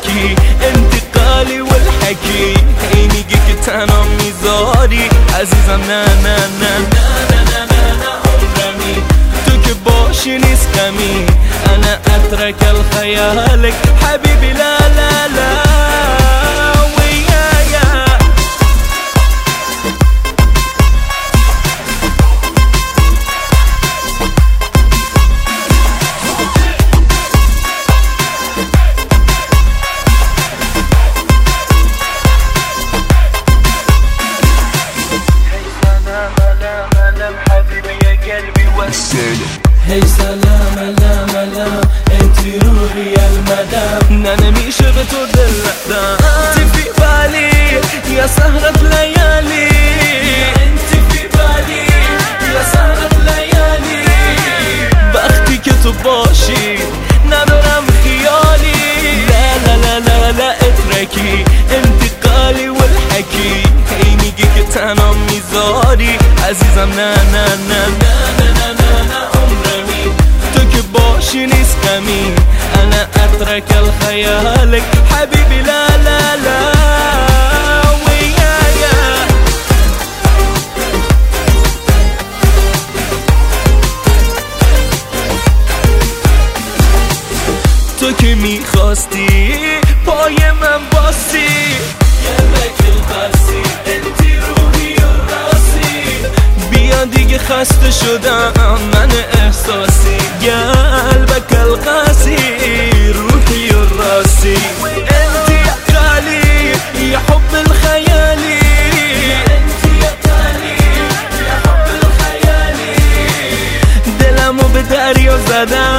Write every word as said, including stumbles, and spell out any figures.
اترکی انتقالی والحکی هی میگی که تنها میذاری عزیزم نه نه نه نه نه نه نه عمرمی تو که باشی نیست غمی انا اترك الخيالك حبيبي لا لا لا هی سلام علام علام انتي روحي يا المدام انا نمیشه به تو دل ندم انت في بالي يا سهرة ليالي انت في بالي يا سهرة ليالي وقتی که تو باشی ندارم خیالی لا لا لا لا لا اترکی انتقالی والحکی هی میگی که تنها میذاری عزیزم نه نه نه نه نه نه نه نه عمرمی تو که باشی نیست غمی انا اترك الخيالك حبيبي لا لا لا ويايا تو که میخواستی پای من باسی قلبك القاسي انتي روحي الراسي بیا دیگه خسته شدم من احساسی قلبك القاسي روحي الراسي انتي يا غالي يا حب الخيالي انتي يا غالي يا حب الخيالي دلمو به دریا زدم